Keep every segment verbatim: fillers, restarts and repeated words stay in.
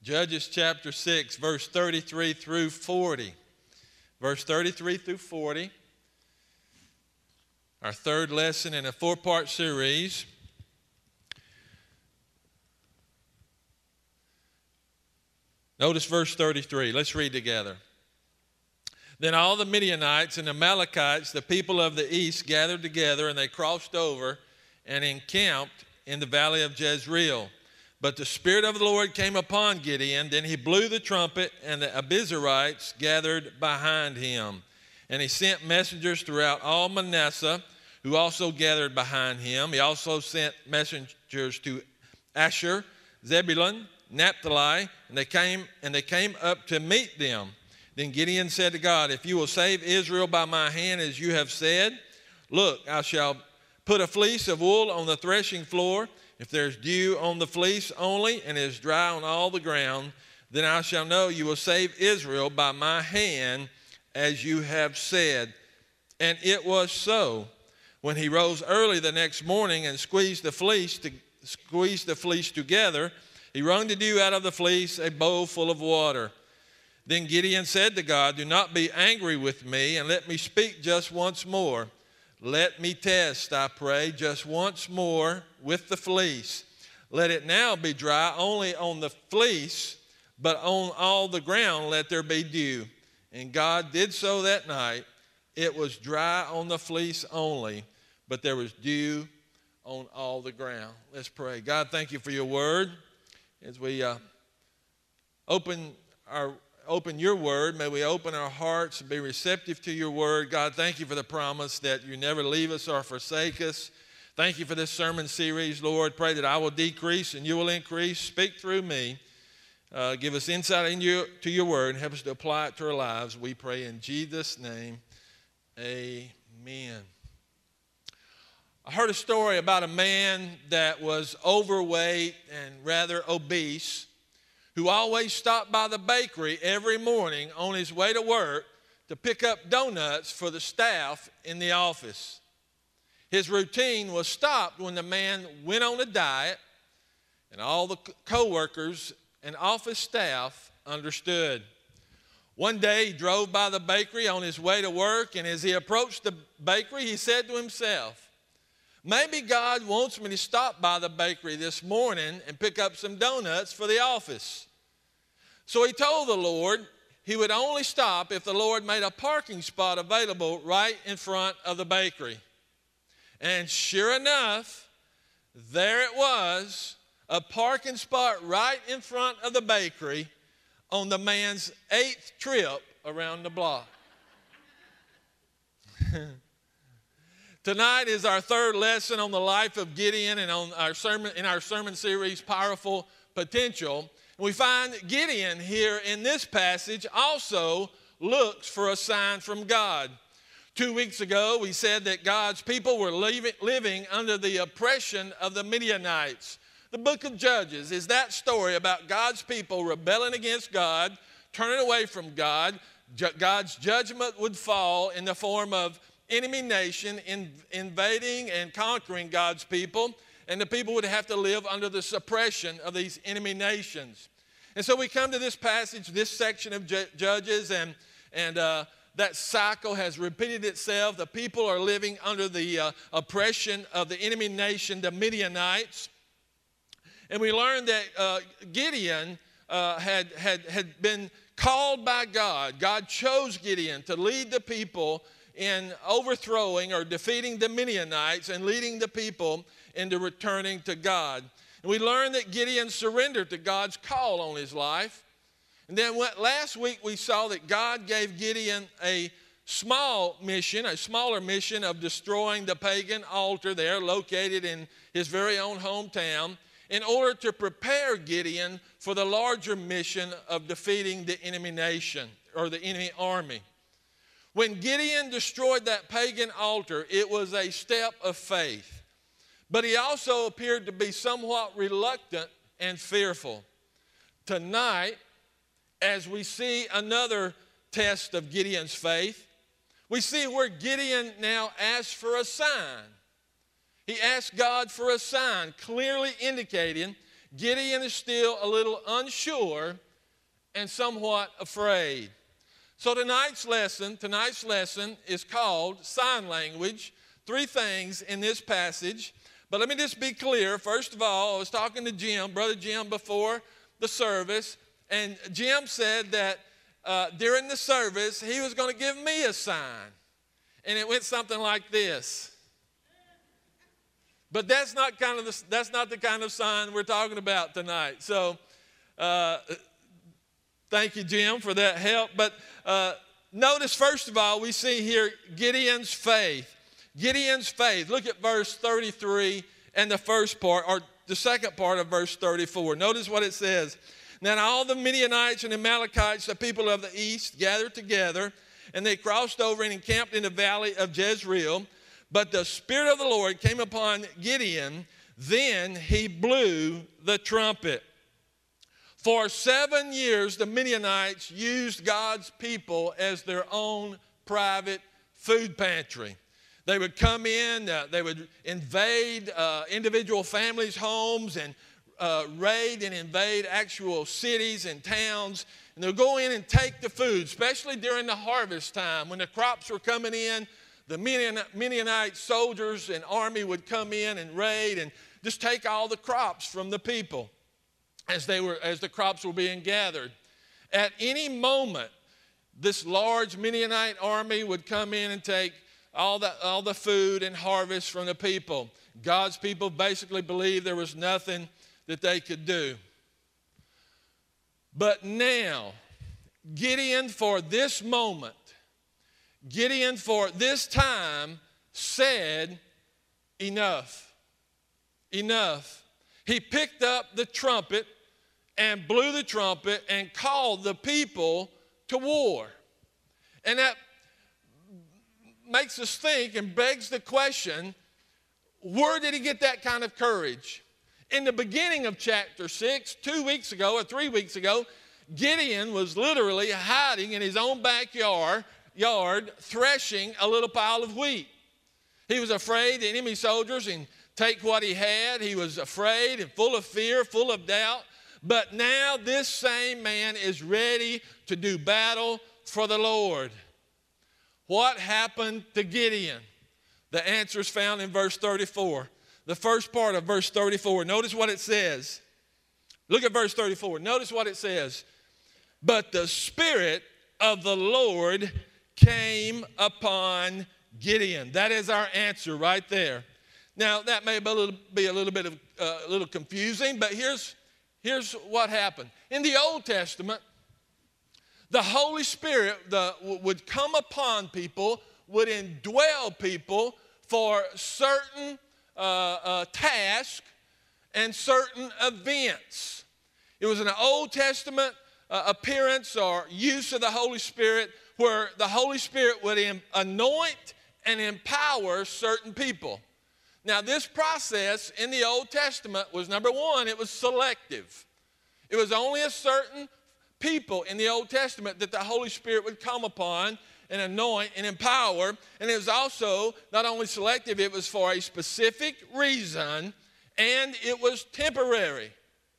Judges chapter six, verse thirty-three through forty. Verse thirty-three through forty. Our third lesson in a four-part series. Notice verse thirty-three. Let's read together. Then all the Midianites and Amalekites, the people of the east, gathered together, and they crossed over and encamped in the valley of Jezreel. But the Spirit of the Lord came upon Gideon. Then he blew the trumpet, and the Abiezrites gathered behind him. And he sent messengers throughout all Manasseh, who also gathered behind him. He also sent messengers to Asher, Zebulun, Naphtali, and they came and they came up to meet them. Then Gideon said to God, if you will save Israel by my hand as you have said, look, I shall put a fleece of wool on the threshing floor. If there's dew on the fleece only and it is dry on all the ground, then I shall know you will save Israel by my hand as you have said. And it was so. When he rose early the next morning and squeezed the fleece to squeezed the fleece together, he wrung the dew out of the fleece, a bowl full of water. Then Gideon said to God, do not be angry with me, and let me speak just once more. Let me test, I pray, just once more with the fleece. Let it now be dry only on the fleece, but on all the ground let there be dew. And God did so that night. It was dry on the fleece only, but there was dew on all the ground. Let's pray. God, thank you for your word. As we uh, open our Open your word. May we open our hearts and be receptive to your word. God, thank you for the promise that you never leave us or forsake us. Thank you for this sermon series, Lord. Pray that I will decrease and you will increase. Speak through me. Uh, give us insight into your word and help us to apply it to our lives. We pray in Jesus' name. Amen. I heard a story about a man that was overweight and rather obese, who always stopped by the bakery every morning on his way to work to pick up donuts for the staff in the office. His routine was stopped when the man went on a diet, and all the co-workers and office staff understood. One day he drove by the bakery on his way to work, and as he approached the bakery, he said to himself, maybe God wants me to stop by the bakery this morning and pick up some donuts for the office. So he told the Lord he would only stop if the Lord made a parking spot available right in front of the bakery. And sure enough, there it was, a parking spot right in front of the bakery on the man's eighth trip around the block. Tonight is our third lesson on the life of Gideon and on our sermon in our sermon series, Powerful Potential. And we find that Gideon here in this passage also looks for a sign from God. Two weeks ago, we said that God's people were leaving, living under the oppression of the Midianites. The book of Judges is that story about God's people rebelling against God, turning away from God. Ju- God's judgment would fall in the form of enemy nation in, invading and conquering God's people, and the people would have to live under the suppression of these enemy nations. And so we come to this passage, this section of Ju- Judges, and, and uh, that cycle has repeated itself. The people are living under the uh, oppression of the enemy nation, the Midianites. And we learned that uh, Gideon uh, had, had, had been called by God. God chose Gideon to lead the people in overthrowing or defeating the Midianites and leading the people into returning to God. And we learned that Gideon surrendered to God's call on his life. And then what, last week we saw that God gave Gideon a small mission, a smaller mission of destroying the pagan altar there located in his very own hometown in order to prepare Gideon for the larger mission of defeating the enemy nation or the enemy army. When Gideon destroyed that pagan altar, it was a step of faith. But he also appeared to be somewhat reluctant and fearful. Tonight, as we see another test of Gideon's faith, we see where Gideon now asks for a sign. He asked God for a sign, clearly indicating Gideon is still a little unsure and somewhat afraid. So tonight's lesson, tonight's lesson is called sign language. Three things in this passage. But let me just be clear. First of all, I was talking to Jim, Brother Jim, before the service, and Jim said that uh, during the service, he was going to give me a sign. And it went something like this. But that's not kind of the, that's not the kind of sign we're talking about tonight. So uh, thank you, Jim, for that help. But uh, notice, first of all, we see here Gideon's faith. Gideon's faith. Look at verse thirty-three and the first part, or the second part of verse thirty-four. Notice what it says. Now all the Midianites and Amalekites, the people of the east, gathered together, and they crossed over and encamped in the valley of Jezreel. But the Spirit of the Lord came upon Gideon. Then he blew the trumpet. For seven years, the Midianites used God's people as their own private food pantry. They would come in, uh, they would invade uh, individual families' homes and uh, raid and invade actual cities and towns. And they'll go in and take the food, especially during the harvest time. When the crops were coming in, the Midianite soldiers and army would come in and raid and just take all the crops from the people as, they were, as the crops were being gathered. At any moment, this large Midianite army would come in and take all the, all the food and harvest from the people. God's people basically believed there was nothing that they could do. But now, Gideon, for this moment, Gideon, for this time, said, enough, enough. He picked up the trumpet and blew the trumpet and called the people to war. And that makes us think and begs the question, where did he get that kind of courage? In the beginning of chapter six, two weeks ago or three weeks ago, Gideon was literally hiding in his own backyard, yard, threshing a little pile of wheat. He was afraid the enemy soldiers and take what he had. He was afraid and full of fear, full of doubt. But now this same man is ready to do battle for the Lord. What happened to Gideon? The answer is found in verse thirty-four. The first part of verse thirty-four. Notice what it says. Look at verse thirty-four. Notice what it says. But the Spirit of the Lord came upon Gideon. That is our answer right there. Now, that may be a little, be a little bit of uh, a little confusing, but here's, here's what happened. In the Old Testament, the Holy Spirit the, would come upon people, would indwell people for certain uh, uh, tasks and certain events. It was an Old Testament uh, appearance or use of the Holy Spirit where the Holy Spirit would em- anoint and empower certain people. Now, this process in the Old Testament was, number one, it was selective. It was only a certain people in the Old Testament that the Holy Spirit would come upon and anoint and empower. And it was also not only selective, it was for a specific reason, and it was temporary.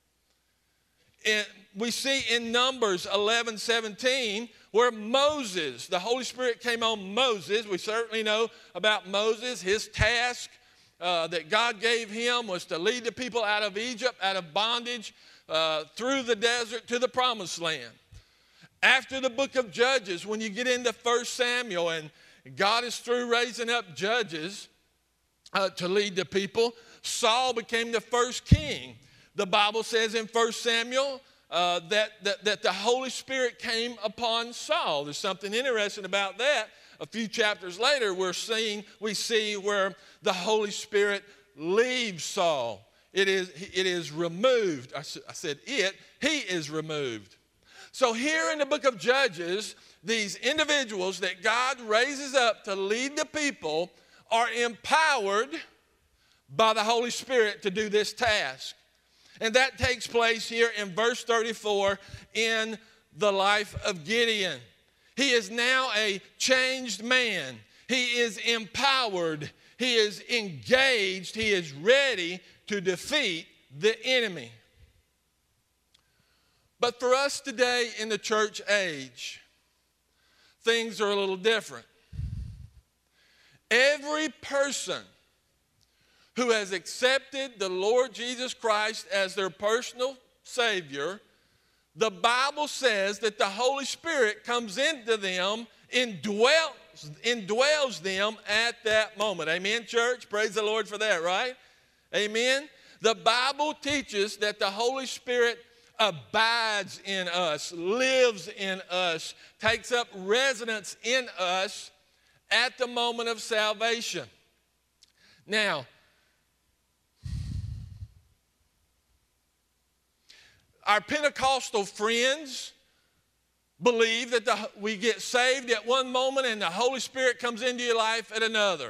And we see in Numbers eleven seventeen where Moses, the Holy Spirit came on Moses. We certainly know about Moses. His task uh, that God gave him was to lead the people out of Egypt, out of bondage, uh, through the desert to the promised land. After the book of Judges, when you get into First Samuel and God is through raising up judges uh, to lead the people, Saul became the first king. The Bible says in First Samuel uh, that, that, that the Holy Spirit came upon Saul. There's something interesting about that. A few chapters later, we're seeing, we see where the Holy Spirit leaves Saul. It is, it is removed. I, I said it. He is removed. So here in the book of Judges, these individuals that God raises up to lead the people are empowered by the Holy Spirit to do this task. And that takes place here in verse thirty-four in the life of Gideon. He is now a changed man. He is empowered. He is engaged. He is ready to defeat the enemy. But for us today in the church age, things are a little different. Every person who has accepted the Lord Jesus Christ as their personal Savior, the Bible says that the Holy Spirit comes into them, indwells, indwells them at that moment. Amen, church? Praise the Lord for that, right? Amen? The Bible teaches that the Holy Spirit abides in us, lives in us, takes up residence in us at the moment of salvation. Now, our Pentecostal friends believe that the, we get saved at one moment and the Holy Spirit comes into your life at another.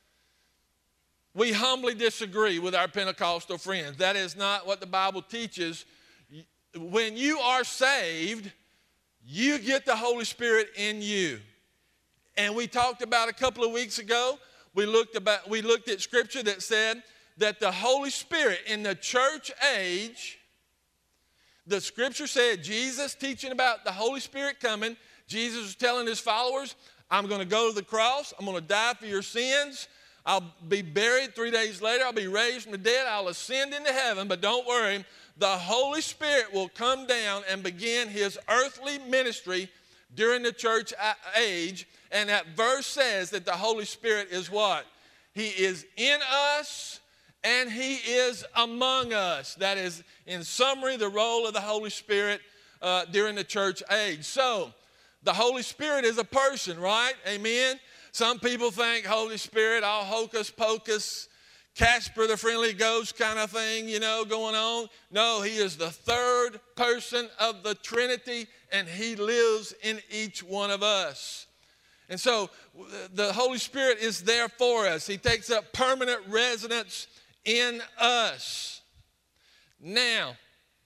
We humbly disagree with our Pentecostal friends. That is not what the Bible teaches. When you are saved, you get the Holy Spirit in you. And we talked about a couple of weeks ago, we looked, about, we looked at scripture that said that the Holy Spirit in the church age, the scripture said, Jesus teaching about the Holy Spirit coming, Jesus was telling his followers, I'm going to go to the cross, I'm going to die for your sins, I'll be buried three days later, I'll be raised from the dead, I'll ascend into heaven, but don't worry, the Holy Spirit will come down and begin his earthly ministry during the church age. And that verse says that the Holy Spirit is what? He is in us and he is among us. That is, in summary, the role of the Holy Spirit uh, during the church age. So, the Holy Spirit is a person, right? Amen? Some people think Holy Spirit, all hocus pocus, Casper the Friendly Ghost kind of thing, you know, going on. No, he is the third person of the Trinity, and he lives in each one of us. And so the Holy Spirit is there for us. He takes up permanent residence in us. Now,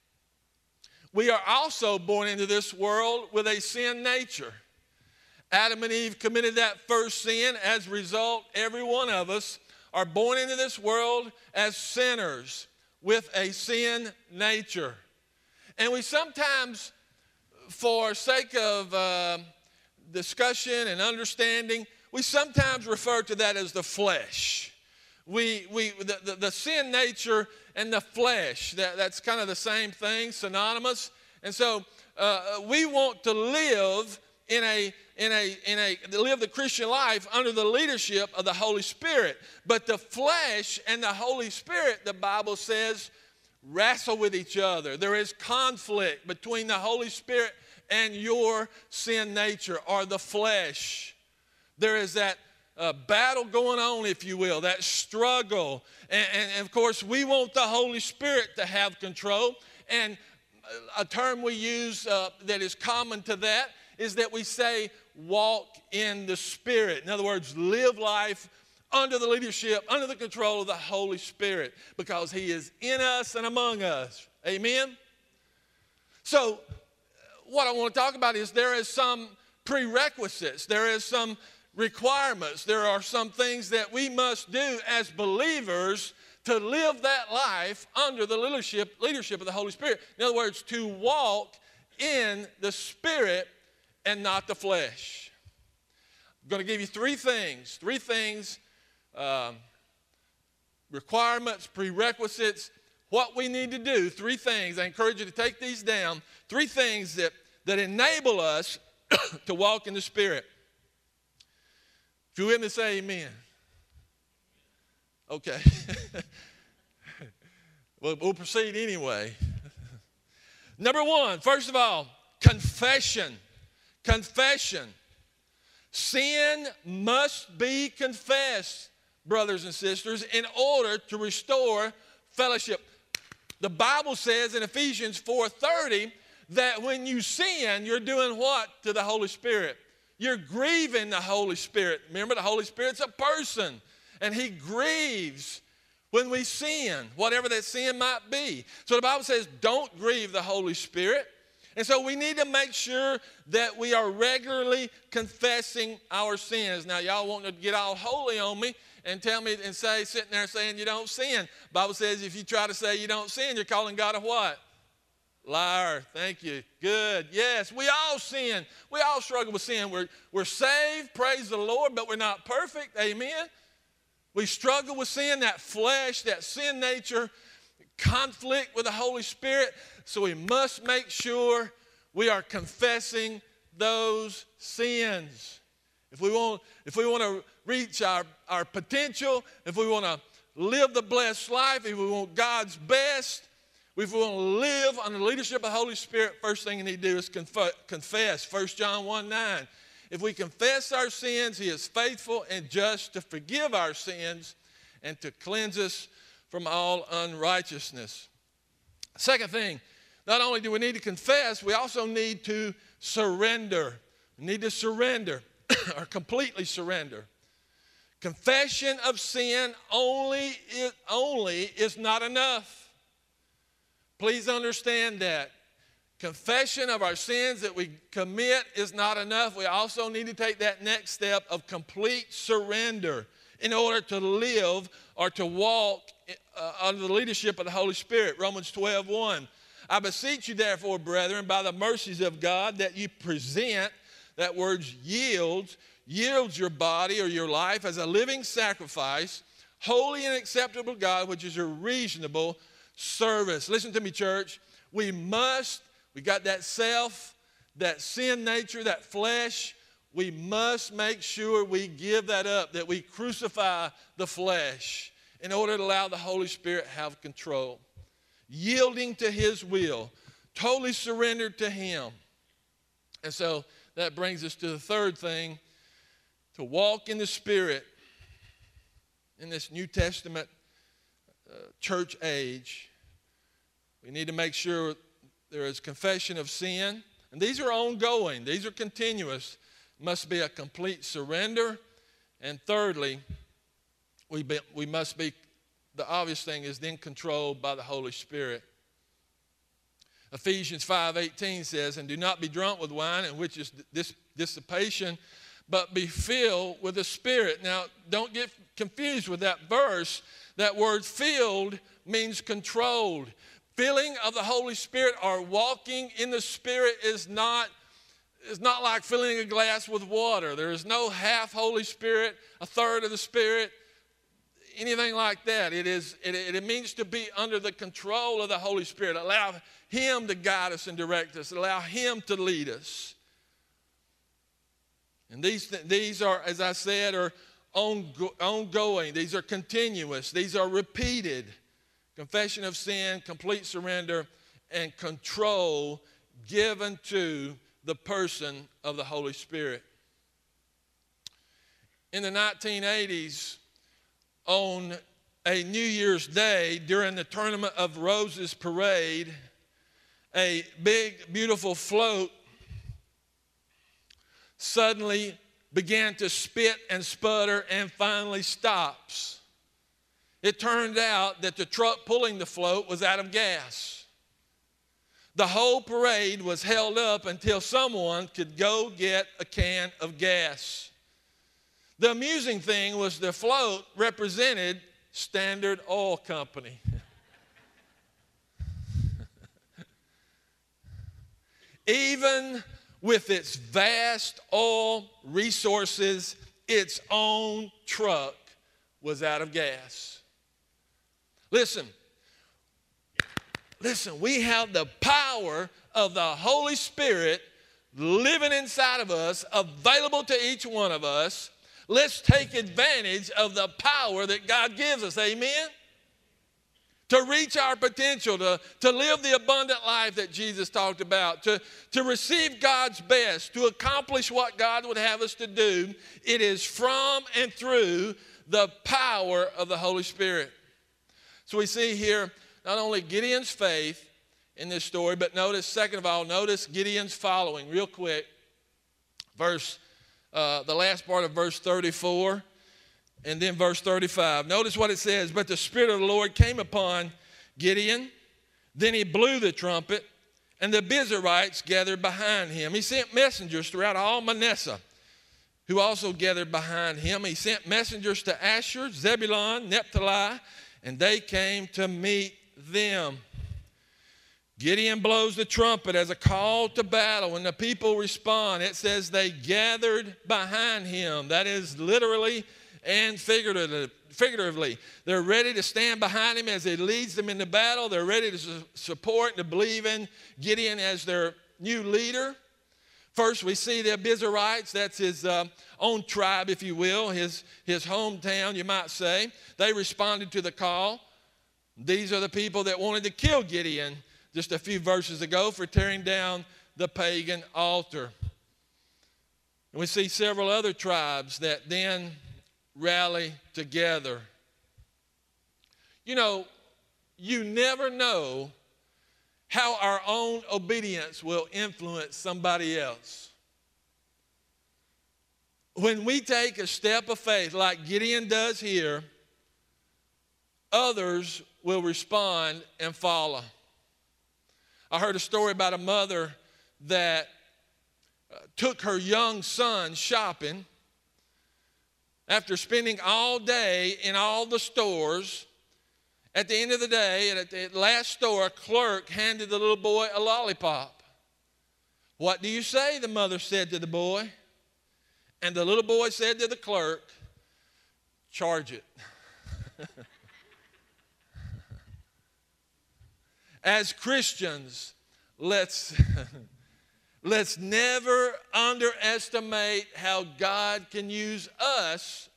we are also born into this world with a sin nature. Adam and Eve committed that first sin. As a result, every one of us are born into this world as sinners with a sin nature. And we sometimes, for sake of uh, discussion and understanding, we sometimes refer to that as the flesh. We, we, the, the, the sin nature and the flesh, that, that's kind of the same thing, synonymous. And so uh, we want to live in a in a in a live the Christian life under the leadership of the Holy Spirit. But the flesh and the Holy Spirit, the Bible says, wrestle with each other. There is conflict between the Holy Spirit and your sin nature, or the flesh. There is that uh, battle going on, if you will, that struggle. And, and, and of course, we want the Holy Spirit to have control. And a term we use uh, that is common to that is that we say, walk in the Spirit. In other words, live life under the leadership, under the control of the Holy Spirit, because he is in us and among us. Amen? So, what I want to talk about is there is some prerequisites. There is some requirements. There are some things that we must do as believers to live that life under the leadership, leadership of the Holy Spirit. In other words, to walk in the Spirit and not the flesh. I'm going to give you three things, three things, um, requirements, prerequisites, what we need to do, three things. I encourage you to take these down, three things that, that enable us to walk in the Spirit. If you're with me, say amen. Okay. Well, we'll proceed anyway. Number one, first of all, confession. Confession. Sin must be confessed, brothers and sisters, in order to restore fellowship. The Bible says in Ephesians four thirty that when you sin, you're doing what to the Holy Spirit? You're grieving the Holy Spirit. Remember, the Holy Spirit's a person, and he grieves when we sin, whatever that sin might be. So the Bible says, don't grieve the Holy Spirit. And so we need to make sure that we are regularly confessing our sins. Now, y'all want to get all holy on me and tell me and say, sitting there saying you don't sin. The Bible says if you try to say you don't sin, you're calling God a what? Liar. Thank you. Good. Yes, we all sin. We all struggle with sin. We're, we're saved, praise the Lord, but we're not perfect. Amen. We struggle with sin, that flesh, that sin nature, conflict with the Holy Spirit. So we must make sure we are confessing those sins. If we want, if we want to reach our, our potential, if we want to live the blessed life, if we want God's best, if we want to live under the leadership of the Holy Spirit, first thing we need to do is conf- confess. First John one nine. If we confess our sins, he is faithful and just to forgive our sins and to cleanse us from all unrighteousness. Second thing, not only do we need to confess, we also need to surrender. We need to surrender or completely surrender. Confession of sin only is, only is not enough. Please understand that. Confession of our sins that we commit is not enough. We also need to take that next step of complete surrender in order to live or to walk uh, under the leadership of the Holy Spirit. Romans twelve one. I beseech you therefore, brethren, by the mercies of God, that you present, that word yields, yields your body or your life as a living sacrifice, holy and acceptable to God, which is your reasonable service. Listen to me, church. We must, we got that self, that sin nature, that flesh. We must make sure we give that up, that we crucify the flesh in order to allow the Holy Spirit to have control. Yielding to his will, totally surrendered to him. And so that brings us to the third thing, to walk in the Spirit in this New Testament uh, church age. We need to make sure there is confession of sin. And these are ongoing. These are continuous. Must be a complete surrender. And thirdly, we, be, we must be, the obvious thing is then controlled by the Holy Spirit. Ephesians five eighteen says, and do not be drunk with wine, in which is this dissipation, but be filled with the Spirit. Now, don't get confused with that verse. That word filled means controlled. Filling of the Holy Spirit or walking in the Spirit is not, is not like filling a glass with water. There is no half Holy Spirit, a third of the Spirit, anything like that. It, is, it, it means to be under the control of the Holy Spirit. Allow him to guide us and direct us. Allow him to lead us. And these, these are, as I said, are ongoing. These are continuous. These are repeated. Confession of sin, complete surrender, and control given to the person of the Holy Spirit. In the nineteen eighties, on a New Year's Day during the Tournament of Roses parade, a big, beautiful float suddenly began to spit and sputter and finally stops. It turned out that the truck pulling the float was out of gas. The whole parade was held up until someone could go get a can of gas. The amusing thing was the float represented Standard Oil Company. Even with its vast oil resources, its own truck was out of gas. Listen, listen, we have the power of the Holy Spirit living inside of us, available to each one of us. Let's take advantage of the power that God gives us, amen? To reach our potential, to, to live the abundant life that Jesus talked about, to, to receive God's best, to accomplish what God would have us to do. It is from and through the power of the Holy Spirit. So we see here not only Gideon's faith in this story, but notice, second of all, notice Gideon's following real quick. Verse, uh, the last part of verse thirty-four and then verse thirty-five. Notice what it says, but the Spirit of the Lord came upon Gideon. Then he blew the trumpet, and the Abiezrites gathered behind him. He sent messengers throughout all Manasseh, who also gathered behind him. He sent messengers to Asher, Zebulun, Naphtali, and they came to meet them. Gideon blows the trumpet as a call to battle. When the people respond, it says they gathered behind him. That is literally and figuratively. They're ready to stand behind him as he leads them into battle. They're ready to su- support and to believe in Gideon as their new leader. First, we see the Abiezrites. That's his uh, own tribe, if you will, his, his hometown, you might say. They responded to the call. These are the people that wanted to kill Gideon just a few verses ago for tearing down the pagan altar. And we see several other tribes that then rally together. You know, you never know how our own obedience will influence somebody else. When we take a step of faith like Gideon does here, others will respond and follow. I heard a story about a mother that uh, took her young son shopping. After spending all day in all the stores, at the end of the day, at the last store, a clerk handed the little boy a lollipop. "What do you say?" the mother said to the boy. And the little boy said to the clerk, "Charge it." As Christians, let's, let's never underestimate how God can use us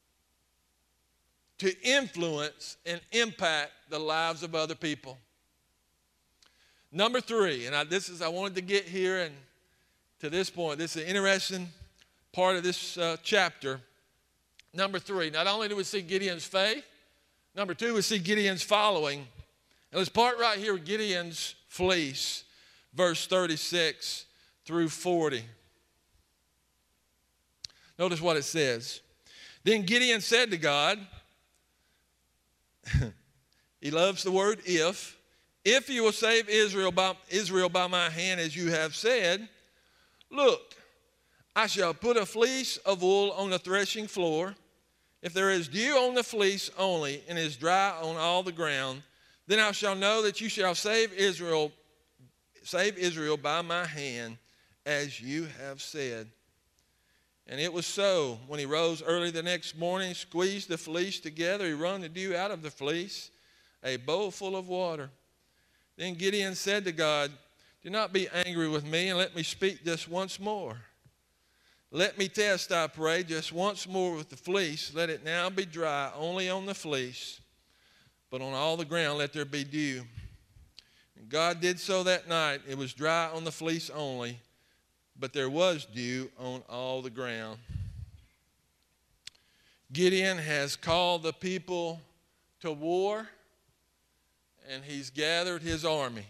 to influence and impact the lives of other people. Number three, and I, this is I wanted to get here and to this point. This is an interesting part of this uh, chapter. Number three, not only do we see Gideon's faith, number two, we see Gideon's following. And this part right here, Gideon's fleece, verse thirty-six through forty. Notice what it says. Then Gideon said to God, he loves the word if, "If you will save Israel by, Israel by my hand as you have said, look, I shall put a fleece of wool on the threshing floor. If there is dew on the fleece only and is dry on all the ground, then I shall know that you shall save Israel, save Israel by my hand, as you have said." And it was so. When he rose early the next morning, squeezed the fleece together, he wrung the dew out of the fleece, a bowl full of water. Then Gideon said to God, "Do not be angry with me, and let me speak just once more. Let me test, I pray, just once more with the fleece. Let it now be dry only on the fleece, but on all the ground let there be dew." And God did so that night. It was dry on the fleece only, but there was dew on all the ground. Gideon has called the people to war, and he's gathered his army.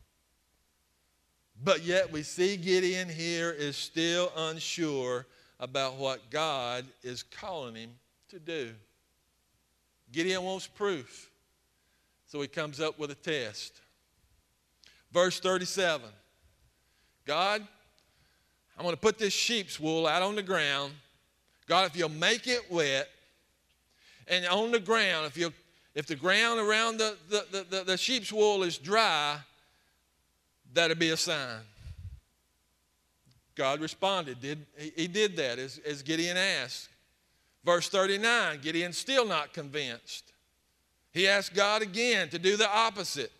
But yet we see Gideon here is still unsure about what God is calling him to do. Gideon wants proof, so he comes up with a test. Verse thirty-seven, "God, I'm going to put this sheep's wool out on the ground. God, if you'll make it wet, and on the ground, if you if the ground around the, the, the, the sheep's wool is dry, that'll be a sign." God responded. Did, he, he did that as, as Gideon asked. Verse thirty-nine, Gideon's still not convinced. He asked God again to do the opposite.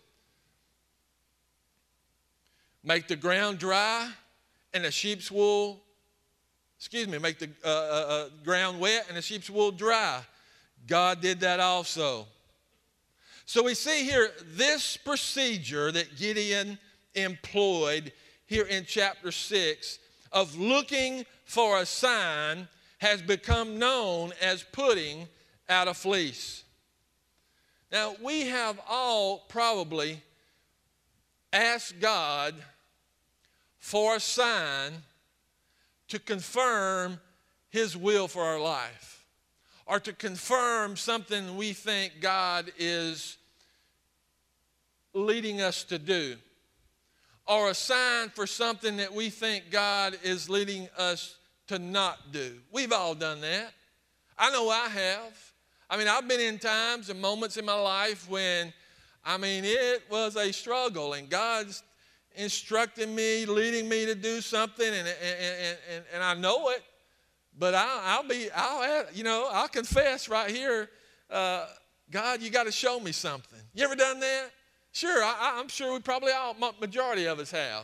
Make the ground dry and the sheep's wool, excuse me, make the uh, uh, uh, ground wet and the sheep's wool dry. God did that also. So we see here this procedure that Gideon employed here in chapter six of looking for a sign has become known as putting out a fleece. Now, we have all probably asked God for a sign to confirm his will for our life, or to confirm something we think God is leading us to do, or a sign for something that we think God is leading us to not do. We've all done that. I know I have. I mean, I've been in times and moments in my life when I mean, it was a struggle, and God's instructing me, leading me to do something, and, and, and, and, and I know it, but I'll, I'll be, I'll, you know, I'll confess right here, uh, God, you got to show me something. You ever done that? Sure, I, I'm sure we probably all, majority of us have.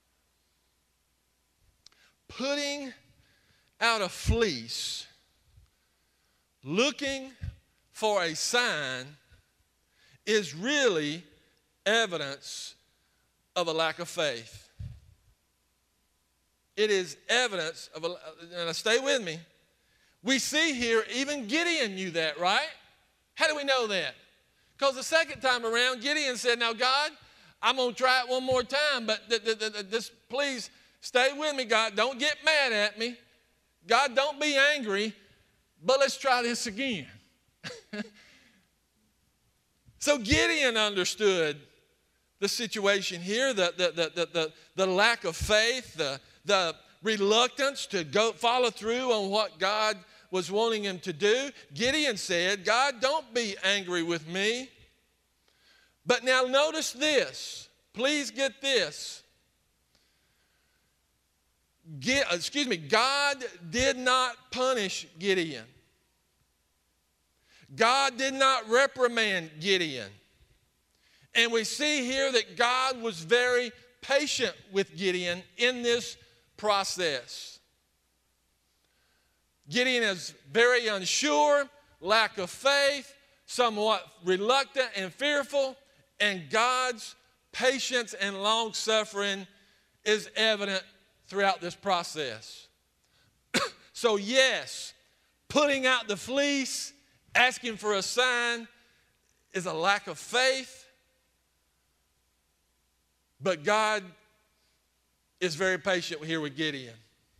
Putting out a fleece, looking for a sign, is really evidence of a lack of faith. It is evidence of a, and stay with me. We see here, even Gideon knew that, right? How do we know that? Because the second time around, Gideon said, now God, I'm going to try it one more time, but th- th- th- this, please stay with me, God. Don't get mad at me. God, don't be angry, but let's try this again. So Gideon understood the situation here, the, the, the, the, the, the lack of faith, the, the reluctance to go follow through on what God was wanting him to do. Gideon said, God, don't be angry with me. But now notice this. Please get this. Get, excuse me, God did not punish Gideon. God did not reprimand Gideon. And we see here that God was very patient with Gideon in this process. Gideon is very unsure, lack of faith, somewhat reluctant and fearful, and God's patience and long-suffering is evident throughout this process. So yes, putting out the fleece, asking for a sign is a lack of faith, but God is very patient here with Gideon.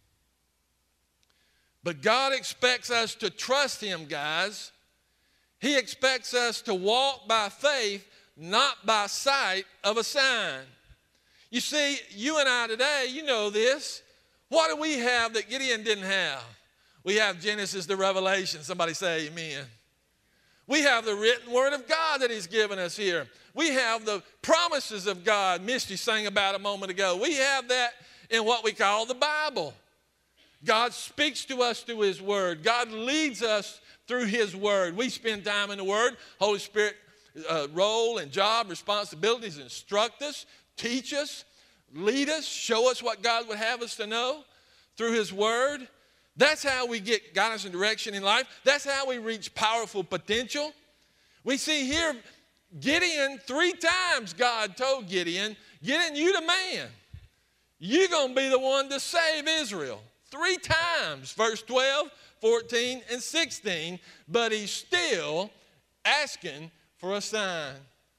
But God expects us to trust him, guys. He expects us to walk by faith, not by sight of a sign. You see, you and I today, you know this. What do we have that Gideon didn't have? We have Genesis to Revelation. Somebody say amen. We have the written word of God that he's given us here. We have the promises of God Misty sang about a moment ago. We have that in what we call the Bible. God speaks to us through his word. God leads us through his word. We spend time in the word. Holy Spirit uh, role and job, responsibilities, instruct us, teach us, lead us, show us what God would have us to know through his word. That's how we get guidance and direction in life. That's how we reach powerful potential. We see here Gideon, three times God told Gideon, Gideon, you the man. You're going to be the one to save Israel. Three times, verse twelve, fourteen, and sixteen, but he's still asking for a sign.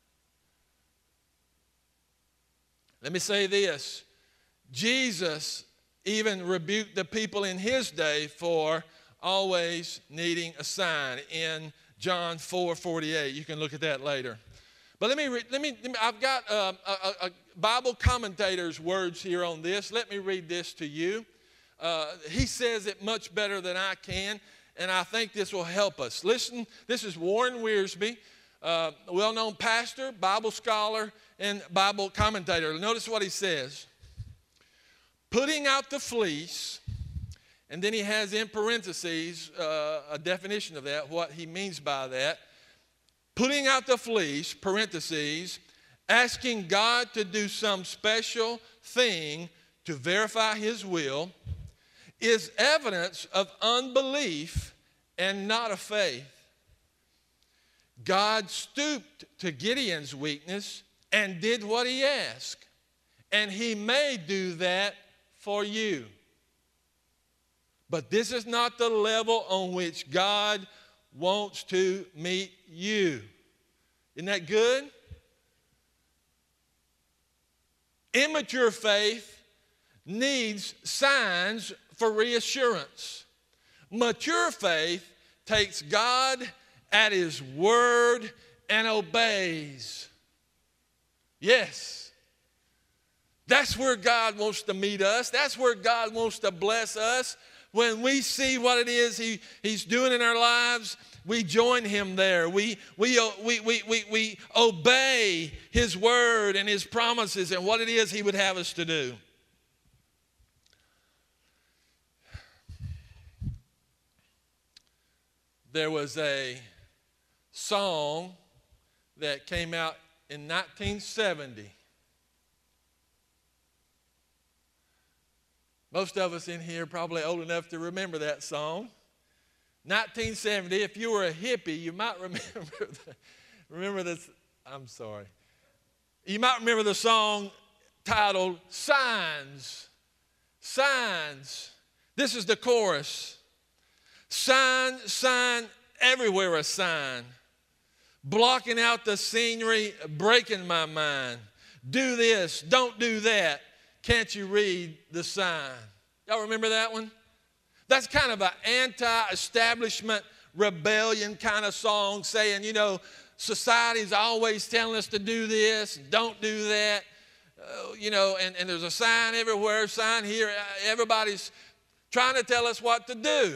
Let me say this. Jesus even rebuked the people in his day for always needing a sign in John four forty-eight. You can look at that later. But let me, re- let me, let me I've got uh, a, a Bible commentator's words here on this. Let me read this to you. Uh, he says it much better than I can, and I think this will help us. Listen, this is Warren Wiersbe, uh, well-known pastor, Bible scholar, and Bible commentator. Notice what he says. Putting out the fleece, and then he has in parentheses uh, a definition of that, what he means by that. Putting out the fleece, parentheses, asking God to do some special thing to verify his will, is evidence of unbelief and not of faith. God stooped to Gideon's weakness and did what he asked, and he may do that for you. But this is not the level on which God wants to meet you. Isn't that good? Immature faith needs signs for reassurance. Mature faith takes God at his word and obeys. Yes. That's where God wants to meet us. That's where God wants to bless us. when we see what it is he, he's doing in our lives, we join him there. We, we, we, we, we, we obey his word and his promises and what it is he would have us to do. There was a song that came out in nineteen seventy. Most of us in here are probably old enough to remember that song. nineteen seventy, if you were a hippie, you might remember the, remember this, I'm sorry. You might remember the song titled Signs. Signs. This is the chorus. Sign, sign, everywhere a sign. Blocking out the scenery, breaking my mind. Do this, don't do that. Can't you read the sign? Y'all remember that one? That's kind of an anti-establishment rebellion kind of song saying, you know, society's always telling us to do this, don't do that. Uh, you know, and, and there's a sign everywhere, sign here. Everybody's trying to tell us what to do.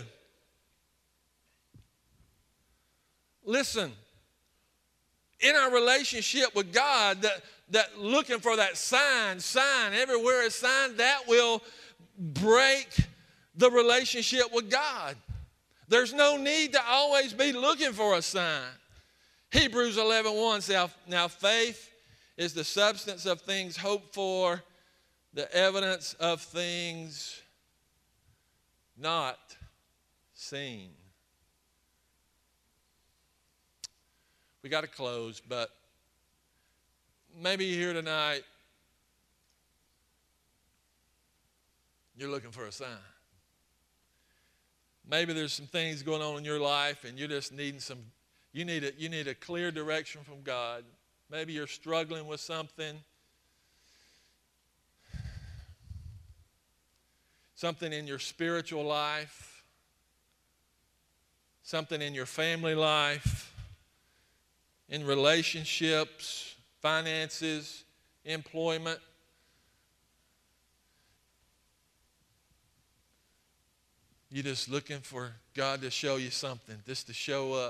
Listen, in our relationship with God, that, that looking for that sign, sign, everywhere a sign, that will break the relationship with God. There's no need to always be looking for a sign. Hebrews eleven one says, now faith is the substance of things hoped for, the evidence of things not seen. We got to close, but maybe you're here tonight, you're looking for a sign. Maybe there's some things going on in your life and you're just needing some, you need a, you need a clear direction from God. Maybe you're struggling with something. Something in your spiritual life. Something in your family life. In relationships, finances, employment. You're just looking for God to show you something, just to show up.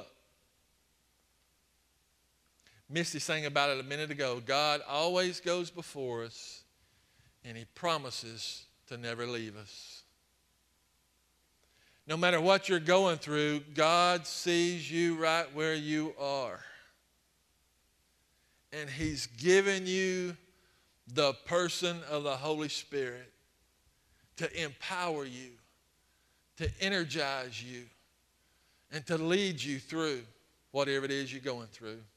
Misty sang about it a minute ago. God always goes before us, and he promises to never leave us. No matter what you're going through, God sees you right where you are. And he's given you the person of the Holy Spirit to empower you, to energize you, and to lead you through whatever it is you're going through.